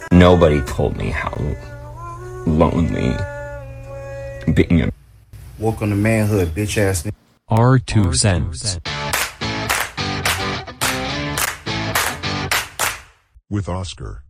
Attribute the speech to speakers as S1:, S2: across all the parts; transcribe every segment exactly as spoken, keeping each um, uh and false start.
S1: Nobody told me how lonely being a...
S2: Welcome to manhood, bitch ass nigga.
S3: R two Cents.
S4: With Oscar.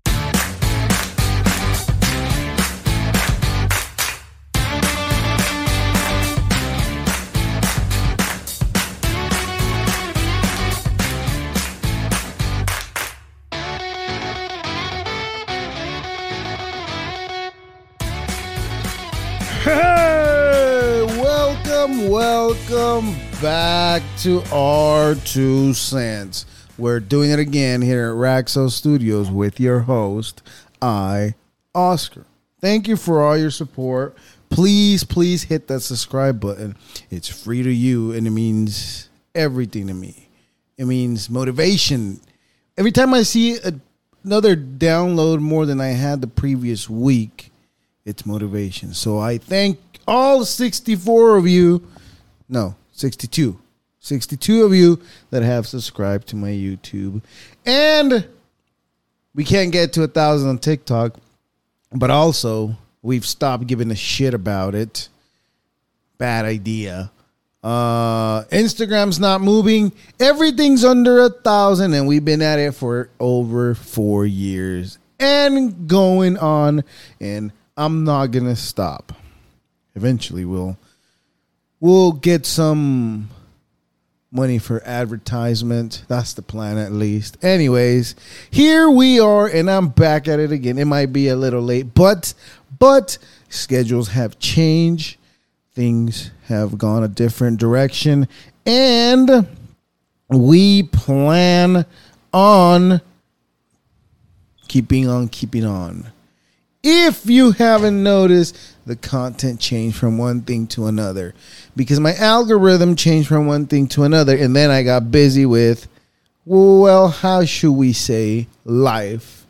S5: Hey, welcome, welcome back to R two Cents. We're doing it again here at Raxo Studios with your host, I, Oscar. Thank you for all your support. Please, please hit that subscribe button. It's free to you, and it means everything to me. It means motivation. Every time I see a, another download more than I had the previous week, it's motivation. So I thank all sixty-four of you, no, sixty-two, sixty-two of you that have subscribed to my YouTube. And we can't get to a thousand on TikTok, but also we've stopped giving a shit about it. Bad idea. Uh, Instagram's not moving. Everything's under a thousand, and we've been at it for over four years and going on, and I'm not gonna stop. Eventually, we'll we'll get some money for advertisement. That's the plan, at least. Anyways, here we are, and I'm back at it again. It might be a little late, but but schedules have changed. Things have gone a different direction, and we plan on keeping on keeping on. If you haven't noticed, the content changed from one thing to another because my algorithm changed from one thing to another. And then I got busy with, well, how should we say life?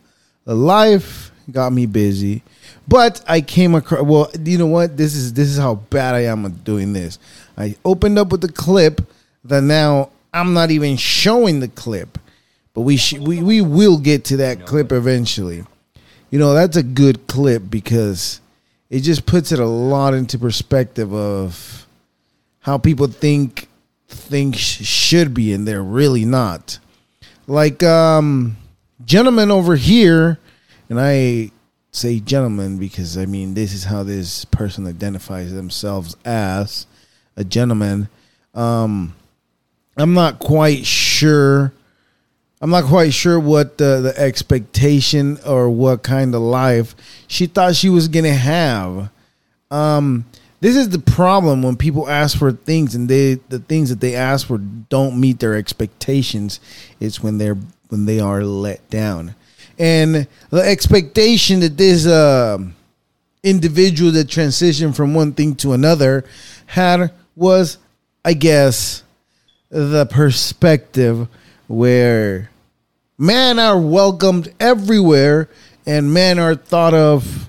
S5: Life got me busy, but I came across, well, you know what? This is, this is how bad I am at doing this. I opened up with the clip that now I'm not even showing the clip, but we sh- we, we will get to that clip eventually. You know, that's a good clip because it just puts it a lot into perspective of how people think things sh- should be, and they're really not. Like, um, gentleman over here, and I say gentleman because, I mean, this is how this person identifies themselves as a gentleman. Um, I'm not quite sure. I'm not quite sure what the, the expectation or what kind of life she thought she was going to have. Um, this is the problem when people ask for things and they the things that they ask for don't meet their expectations. It's when they're when they are let down. And the expectation that this uh, individual that transitioned from one thing to another had was, I guess, the perspective where men are welcomed everywhere and men are thought of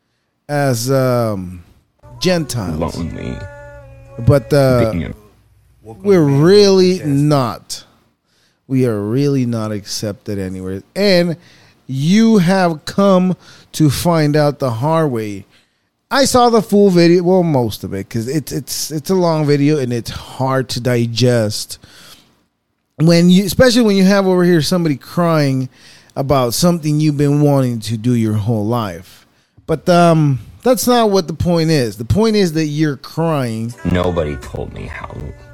S5: as um, Gentiles.
S1: lonely
S5: But uh,
S1: being a...
S5: we're really not. We are really not accepted anywhere. And you have come to find out the hard way. I saw the full video, well, most of it, because it's it's it's a long video and it's hard to digest. When you, especially when you have over here somebody crying about something you've been wanting to do your whole life. But um, that's not what the point is. The point is that you're crying.
S1: Nobody told me how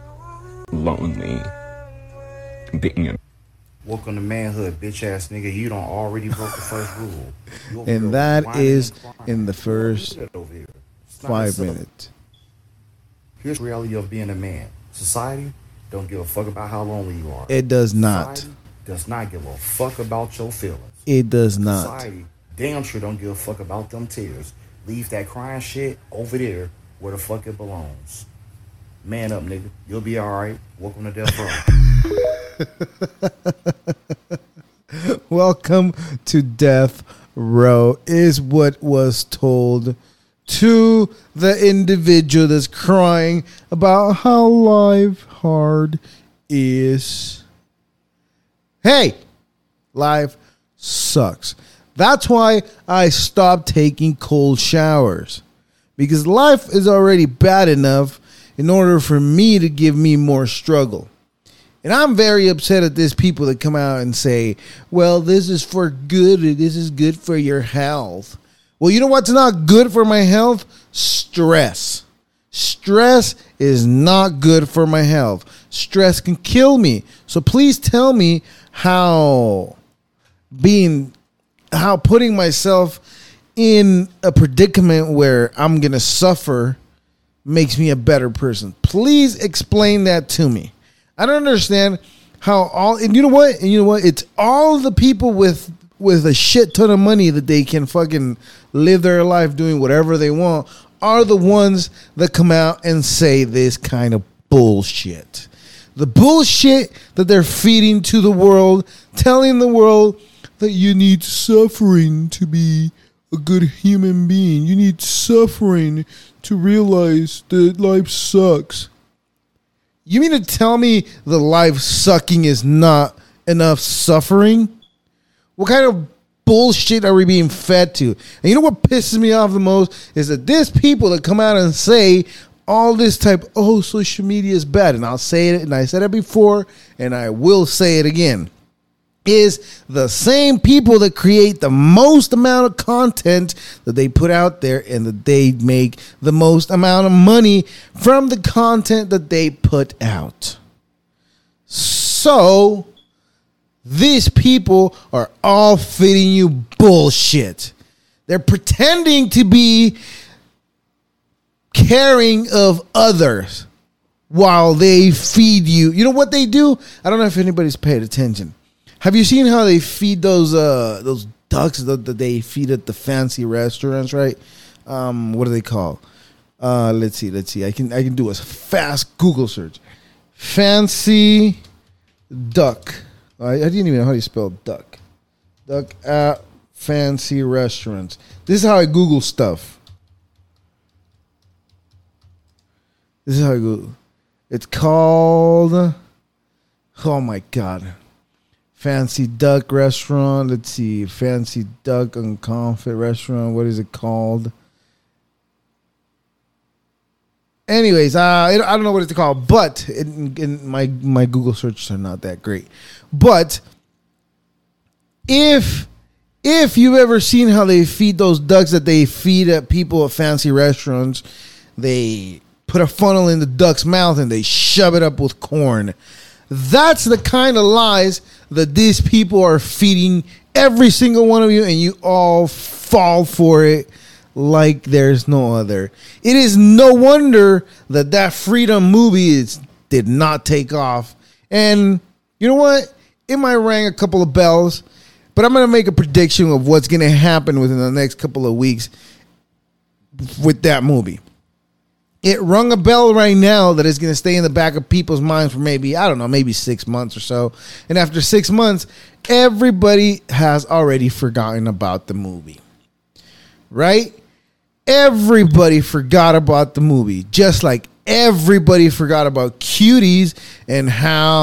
S1: lonely being a...
S2: Welcome to manhood, bitch ass nigga. You don't already broke the first rule. You over
S5: And
S2: here
S5: that
S2: whining
S5: is
S2: and crying.
S5: in the first
S2: Look at it over here. It's not
S5: five
S2: simple.
S5: minutes.
S2: Here's the reality of being a man. Society don't give a fuck about how lonely you are.
S5: It does not.
S2: Society does not give a fuck about your feelings.
S5: It does not.
S2: Society damn sure don't give a fuck about them tears. Leave that crying shit over there where the fuck it belongs. Man up, nigga. You'll be alright. Welcome to Death Row.
S5: Welcome to Death Row is what was told to the individual that's crying about how life hard is. Hey, life sucks. That's why I stopped taking cold showers. Because life is already bad enough in order for me to give me more struggle. And I'm very upset at these people that come out and say, well, this is for good. This is good for your health. Well, you know what's not good for my health? Stress. Stress is not good for my health. Stress can kill me. So please tell me how being, how putting myself in a predicament where I'm going to suffer makes me a better person. Please explain that to me. I don't understand how all, and you know what? And you know what? It's all the people with with a shit ton of money that they can fucking live their life doing whatever they want are the ones that come out and say this kind of bullshit. The bullshit that they're feeding to the world, telling the world that you need suffering to be a good human being. You need suffering to realize that life sucks. You mean to tell me the life sucking is not enough suffering? What kind of bullshit are we being fed to? And you know what pisses me off the most is that there's people that come out and say all this type, oh, social media is bad. And I'll say it, and I said it before, and I will say it again. Is the same people that create the most amount of content that they put out there and that they make the most amount of money from the content that they put out. So these people are all feeding you bullshit. They're pretending to be caring of others while they feed you. You know what they do? I don't know if anybody's paid attention. Have you seen how they feed those uh, those ducks that, that they feed at the fancy restaurants, right? Um, what do they call? Uh, let's see, let's see. I can I can do a fast Google search. Fancy duck. I, I didn't even know how you spell duck. Duck at fancy restaurants. This is how I Google stuff. This is how I Google. It's called. Oh my god. Fancy Duck Restaurant. Let's see. Fancy Duck and Confit Restaurant. What is it called? Anyways, uh, I don't know what it's called, but in, in my my Google searches are not that great. But if if you've ever seen how they feed those ducks that they feed at people at fancy restaurants, they put a funnel in the duck's mouth and they shove it up with corn. That's the kind of lies that these people are feeding every single one of you, and you all fall for it like there's no other. It is no wonder that that Freedom movie is, did not take off. And you know what? It might ring a couple of bells, but I'm going to make a prediction of what's going to happen within the next couple of weeks with that movie. It rung a bell right now that is going to stay in the back of people's minds for maybe, I don't know, maybe six months or so. And after six months, everybody has already forgotten about the movie. Right? Everybody forgot about the movie. Just like everybody forgot about Cuties and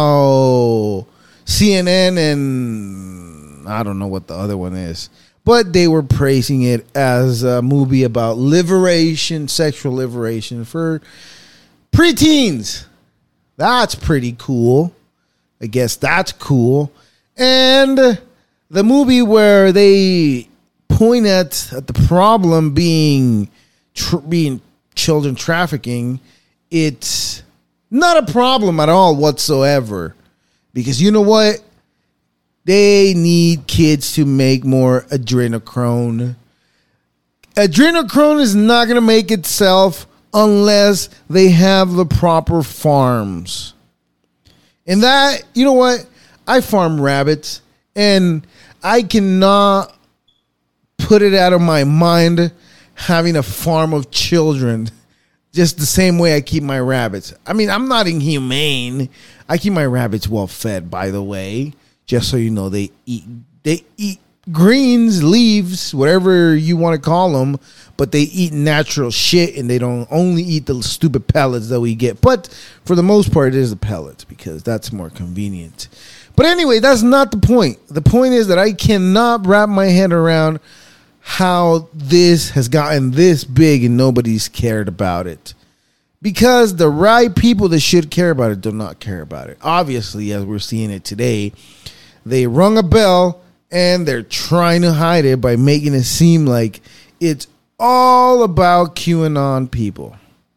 S5: how C N N and I don't know what the other one is. But they were praising it as a movie about liberation, sexual liberation for preteens. That's pretty cool. I guess that's cool. And the movie where they point at, at the problem being tr- being children trafficking, it's not a problem at all whatsoever. Because you know what? They need kids to make more adrenochrome. Adrenochrome is not going to make itself unless they have the proper farms. And that, you know what? I farm rabbits, and I cannot put it out of my mind having a farm of children just the same way I keep my rabbits. I mean, I'm not inhumane. I keep my rabbits well fed, by the way. Just so you know, they eat they eat greens, leaves, whatever you want to call them, but they eat natural shit, and they don't only eat the stupid pellets that we get. But for the most part, it is the pellets because that's more convenient. But anyway, that's not the point. The point is that I cannot wrap my head around how this has gotten this big and nobody's cared about it. Because the right people that should care about it do not care about it. Obviously, as we're seeing it today, they rung a bell and they're trying to hide it by making it seem like it's all about QAnon people.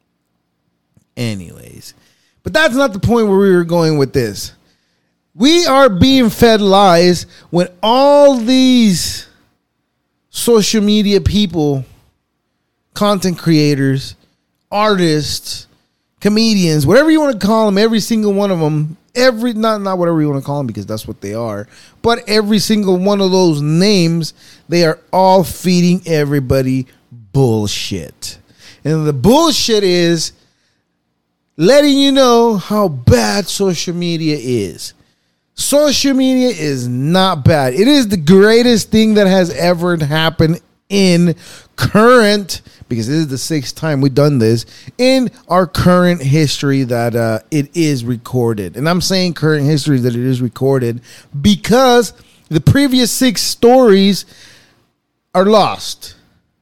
S5: Anyways, but that's not the point where we were going with this. We are being fed lies when all these social media people, content creators, artists, comedians, whatever you want to call them, every single one of them, every not not whatever you want to call them because that's what they are, but every single one of those names, they are all feeding everybody bullshit. And the bullshit is letting you know how bad social media is. Social media is not bad. It is the greatest thing that has ever happened in current, because this is the sixth time we've done this, in our current history that uh, it is recorded. And I'm saying current history that it is recorded because the previous six stories are lost.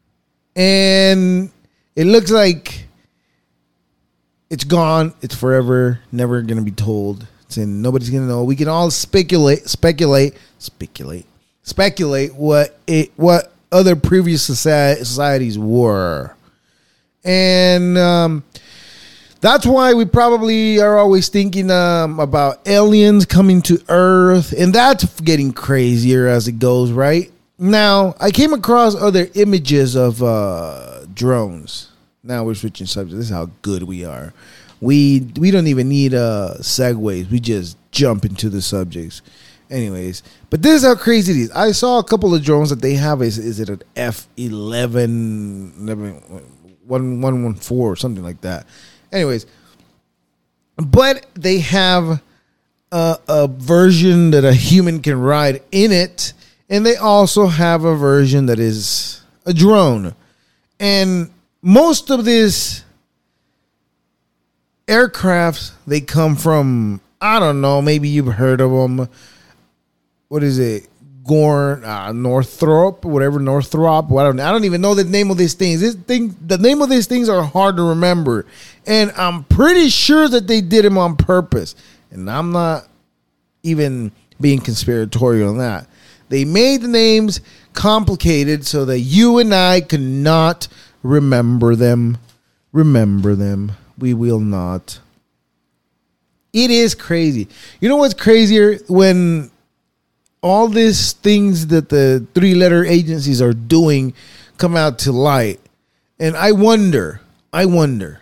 S5: And it looks like it's gone. It's forever, never going to be told. And nobody's gonna know. We can all speculate, speculate, speculate, speculate what it, what other previous society, societies were, and um, that's why we probably are always thinking um, about aliens coming to Earth, and that's getting crazier as it goes. Right now, I came across other images of uh, drones. Now we're switching subjects. This is how good we are. We we don't even need uh, segues. We just jump into the subjects. Anyways, but this is how crazy it is. I saw a couple of drones that they have. Is is it an F eleven, one one four or something like that? Anyways, but they have a, a version that a human can ride in it. And they also have a version that is a drone. And most of this aircrafts, they come from, I don't know, maybe you've heard of them. What is it? Gorn, uh, Northrop, whatever, Northrop. I don't, I don't even know the name of these things. This thing, the name of these things are hard to remember. And I'm pretty sure that they did them on purpose. And I'm not even being conspiratorial on that. They made the names complicated so that you and I could not remember them. Remember them. We will not. It is crazy. You know what's crazier? When all these things that the three-letter agencies are doing come out to light. And I wonder, I wonder,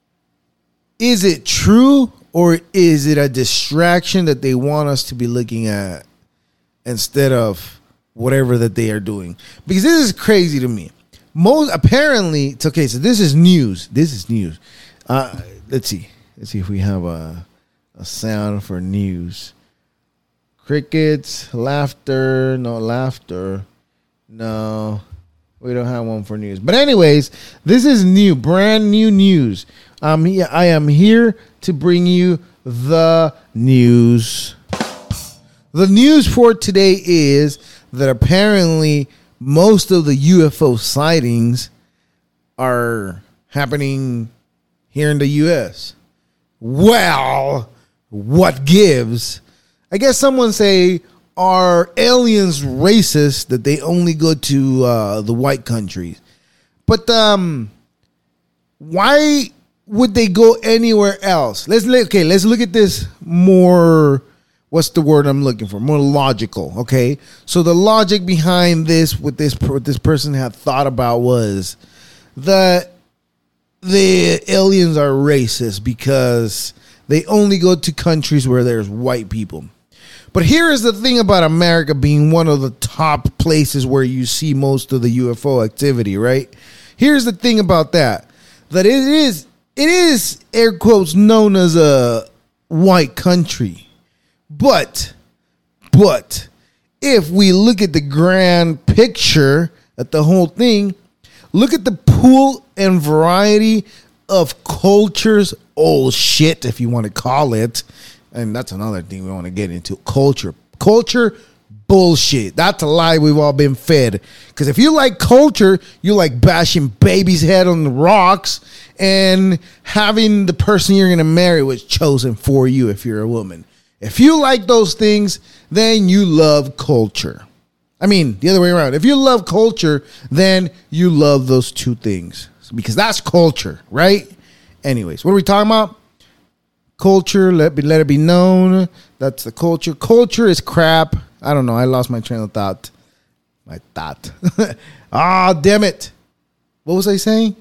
S5: is it true or is it a distraction that they want us to be looking at instead of whatever that they are doing? Because this is crazy to me. Most apparently, it's okay. So this is news. This is news. Uh, let's see. Let's see if we have a, a sound for news. Crickets, laughter, no laughter. No, we don't have one for news. But anyways, this is new, brand new news. Um, I am here to bring you the news. The news for today is that apparently most of the U F O sightings are happening here in the U S. Well, what gives? I guess someone say, are aliens racist that they only go to uh, the white countries? But um, why would they go anywhere else? Let's okay. Let's look at this more. What's the word I'm looking for? More logical. Okay. So the logic behind this, what this what this person had thought about was that the aliens are racist because they only go to countries where there's white people. But here is the thing about America being one of the top places where you see most of the U F O activity, right? Here's the thing about that, that it is, it is air quotes known as a white country. But, but if we look at the grand picture at the whole thing, look at the pool and variety of cultures, old shit, if you want to call it. And that's another thing we want to get into. Culture. Culture bullshit. That's a lie we've all been fed. Because if you like culture, you like bashing baby's head on the rocks and having the person you're going to marry was chosen for you if you're a woman. If you like those things, then you love culture. I mean, the other way around. If you love culture, then you love those two things. Because that's culture, right? Anyways, what are we talking about? Culture, let be let it be known. That's the culture. Culture is crap. I don't know. I lost my train of thought. My thought. Ah, damn it. What was I saying?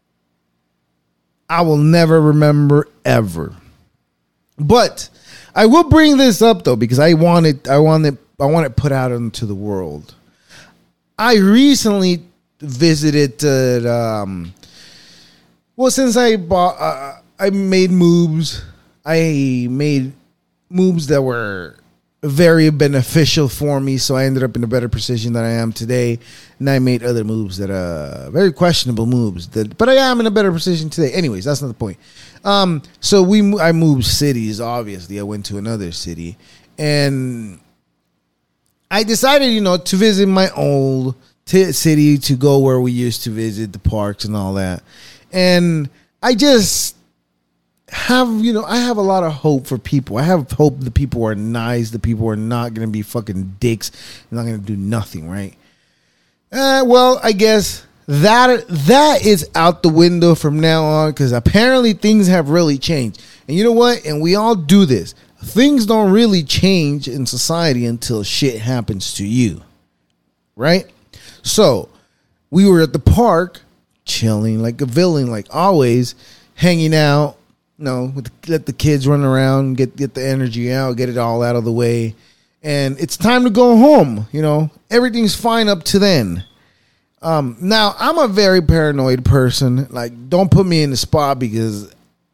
S5: I will never remember ever. But I will bring this up though because I want it. I want it. I want it put out into the world. I recently visited. Uh, um, well, since I bought, uh, I made moves. I made moves that were very beneficial for me, so I ended up in a better position than I am today. And I made other moves that are very questionable moves, that, but I am in a better position today. Anyways, that's not the point. Um, so we, I moved cities. Obviously, I went to another city, and I decided, you know, to visit my old t- city, to go where we used to visit the parks and all that. And I just have, you know, I have a lot of hope for people. I have hope the people are nice. The people are not going to be fucking dicks. They're not going to do nothing, right? Uh, well, I guess that that is out the window from now on because apparently things have really changed. And you know what? And we all do this. Things don't really change in society until shit happens to you, right? So we were at the park chilling like a villain, like always, hanging out. You know, with, let the kids run around, get get the energy out, get it all out of the way. And it's time to go home. You know, everything's fine up to then. Um, now, I'm a very paranoid person. Like, don't put me in the spot because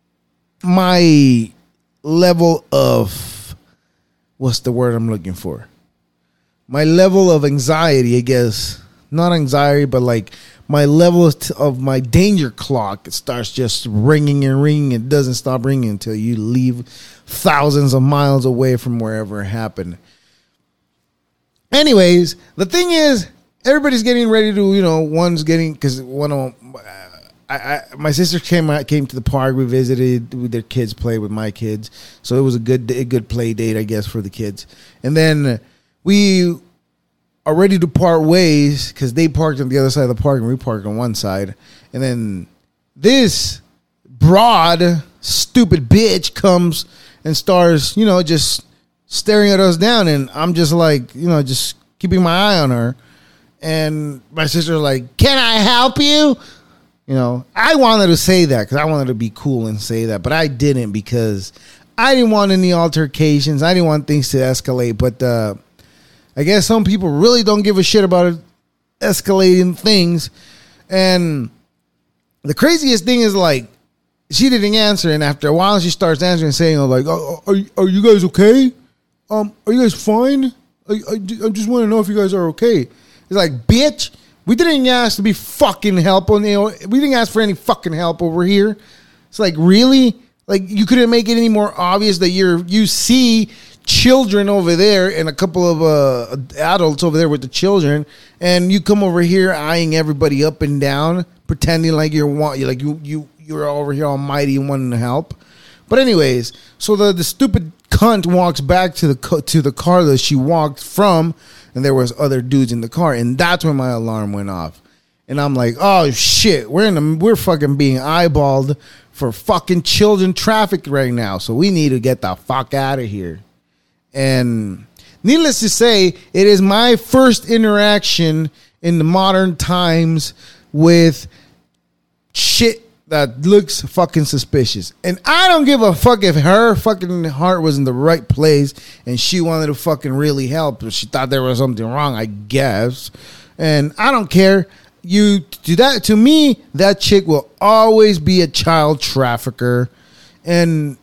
S5: my level of, what's the word I'm looking for? My level of anxiety, I guess. Not anxiety, but like my level of my danger clock, it starts just ringing and ringing. It doesn't stop ringing until you leave thousands of miles away from wherever it happened. Anyways, the thing is, everybody's getting ready to, you know, one's getting, because one of them, I, I, my sister came out, came to the park. We visited with their kids, played with my kids. So it was a good, a good play date, I guess, for the kids. And then we are ready to part ways because they parked on the other side of the park and we parked on one side. And then this broad, stupid bitch comes and starts, you know, just staring at us down. And I'm just like, you know, just keeping my eye on her. And my sister's like, can I help you? You know, I wanted to say that because I wanted to be cool and say that, but I didn't because I didn't want any altercations. I didn't want things to escalate. But uh, I guess some people really don't give a shit about it escalating things. And the craziest thing is, like, she didn't answer. And after a while, she starts answering, saying, like, oh, are, are you guys okay? Um, are you guys fine? I, I, I just want to know if you guys are okay. It's like, bitch, we didn't ask to be fucking help on, you know, we didn't ask for any fucking help over here. It's like, really? Like, you couldn't make it any more obvious that you're, you see children over there and a couple of uh, adults over there with the children, and you come over here eyeing everybody up and down, pretending like you're want, like you you you're over here almighty and wanting to help. But anyways, so the, the stupid cunt walks back to the to the car that she walked from. And there was other dudes in the car, and that's when my alarm went off. And I'm like, oh shit, we're in the, we're fucking being eyeballed for fucking children traffic right now. So we need to get the fuck out of here. And needless to say, it is my first interaction in the modern times with shit that looks fucking suspicious. And I don't give a fuck if her fucking heart was in the right place and she wanted to fucking really help, but she thought there was something wrong, I guess. And I don't care. You do that to me, that chick will always be a child trafficker. And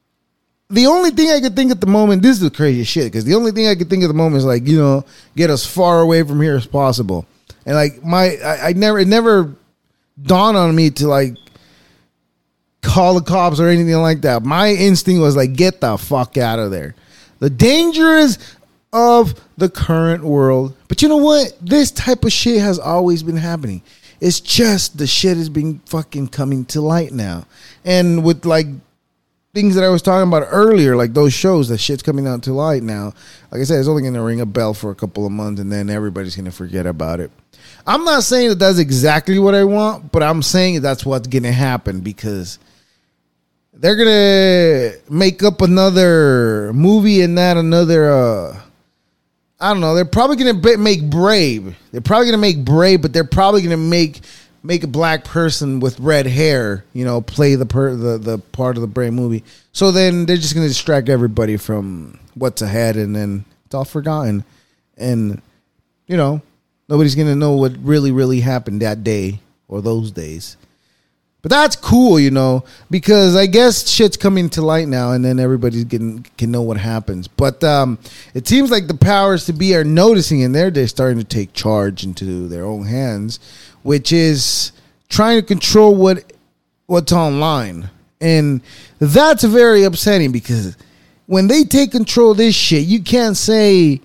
S5: the only thing I could think at the moment, this is the craziest shit, because the only thing I could think at the moment is, like, you know, get as far away from here as possible. And like my I, I never it never dawned on me to, like, call the cops or anything like that. My instinct was like, get the fuck out of there. The dangers of the current world. But you know what? This type of shit has always been happening. It's just the shit has been fucking coming to light now. And with like things that I was talking about earlier, like those shows, that shit's coming out to light now. Like I said, it's only going to ring a bell for a couple of months and then everybody's going to forget about it. I'm not saying that that's exactly what I want, but I'm saying that's what's going to happen because they're going to make up another movie and not another, uh, I don't know. They're probably going to make Brave. They're probably going to make Brave, but they're probably going to make make a black person with red hair, you know, play the per, the, the part of the Brave movie. So then they're just going to distract everybody from what's ahead, and then it's all forgotten. And, you know, nobody's going to know what really, really happened that day or those days. But that's cool, you know, because I guess shit's coming to light now, and then everybody's getting can know what happens. But um, it seems like the powers to be are noticing, and they're they're starting to take charge into their own hands, which is trying to control what what's online, and that's very upsetting because when they take control of this shit, you can't say.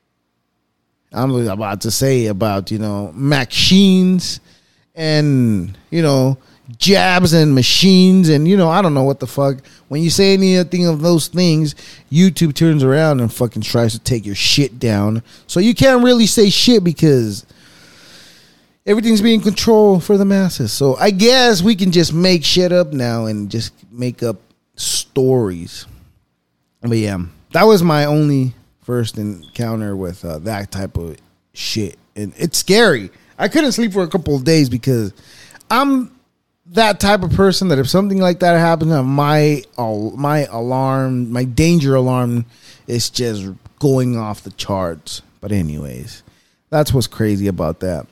S5: I'm about to say about you know machines, and you know. Jabs and machines and you know I don't know what the fuck. When you say anything of those things, YouTube turns around and fucking tries to take your shit down. So you can't really say shit because everything's being controlled for the masses. So I guess we can just make shit up now and just make up stories. But yeah, that was my only first encounter with uh, that type of shit, and it's scary. I couldn't sleep for a couple of days because I'm that type of person that if something like that happens, my my alarm, my danger alarm is just going off the charts. But anyways, that's what's crazy about that.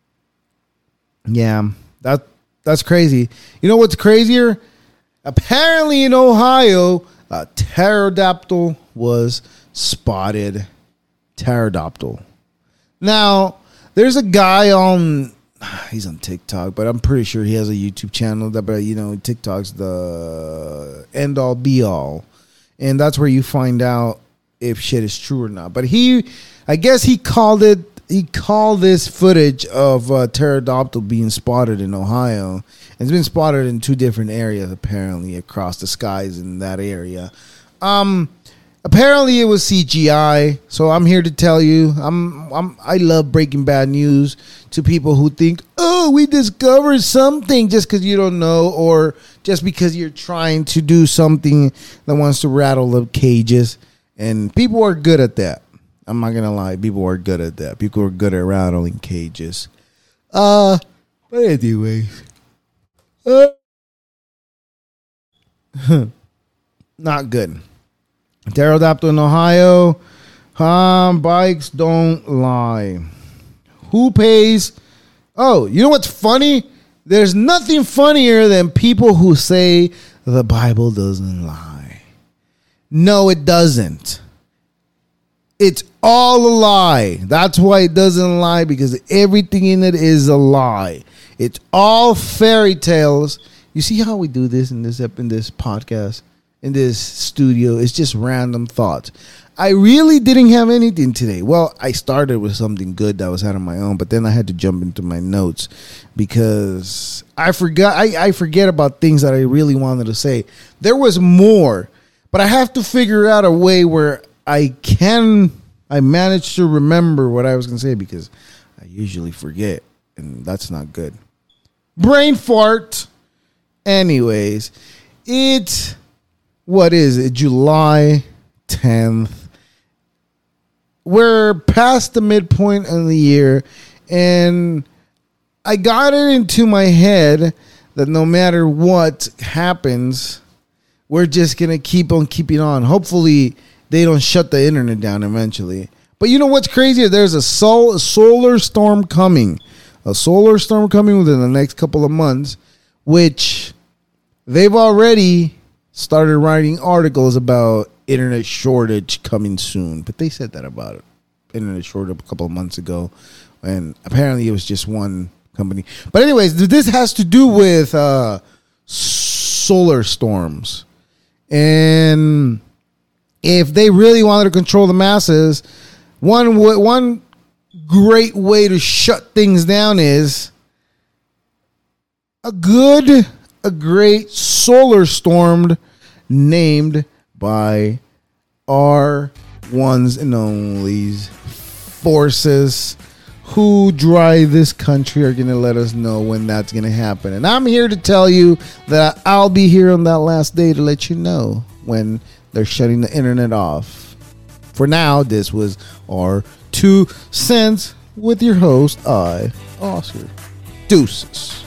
S5: Yeah, that that's crazy. You know what's crazier? Apparently in Ohio, a pterodactyl was spotted. Pterodactyl. Now, there's a guy on he's on TikTok, but I'm pretty sure he has a YouTube channel that, but you know, TikTok's the end all be all. And that's where you find out if shit is true or not. But he, I guess he called it, he called this footage of uh, pterodactyl being spotted in Ohio. It's been spotted in two different areas, apparently, across the skies in that area. Um, apparently it was C G I. So I'm here to tell you, I'm, I'm, I love breaking bad news to people who think, oh, we discovered something just because you don't know, or just because you're trying to do something that wants to rattle the cages. And people are good at that. I'm not gonna lie, people are good at that. People are good at rattling cages. Uh, but anyways, uh, not good. Pterodactyl in Ohio. Um, bikes don't lie. Who pays? Oh, you know what's funny? There's nothing funnier than people who say the Bible doesn't lie. No, it doesn't. It's all a lie. That's why it doesn't lie, because everything in it is a lie. It's all fairy tales. You see how we do this in this in this podcast, in this studio? It's just random thoughts. I really didn't have anything today. Well, I started with something good that was out on my own, but then I had to jump into my notes because I forgot. I, I forget about things that I really wanted to say. There was more, but I have to figure out a way where I can. I managed to remember what I was going to say because I usually forget, and that's not good. Brain fart. Anyways, it's what is it? July tenth. We're past the midpoint of the year, and I got it into my head that no matter what happens, we're just going to keep on keeping on. Hopefully, they don't shut the internet down eventually. But you know what's crazy? There's a, sol- a solar storm coming. A solar storm coming within the next couple of months, which they've already started writing articles about internet shortage coming soon, but they said that about it. Internet shortage a couple of months ago, and apparently it was just one company. But anyways, this has to do with uh, solar storms. And if they really wanted to control the masses, one one great way to shut things down is a good, a great solar storm named by our ones and onlys forces who drive this country are going to let us know when that's going to happen. And I'm here to tell you that I'll be here on that last day to let you know when they're shutting the internet off. For now, this was our two cents with your host, I, Oscar. Deuces.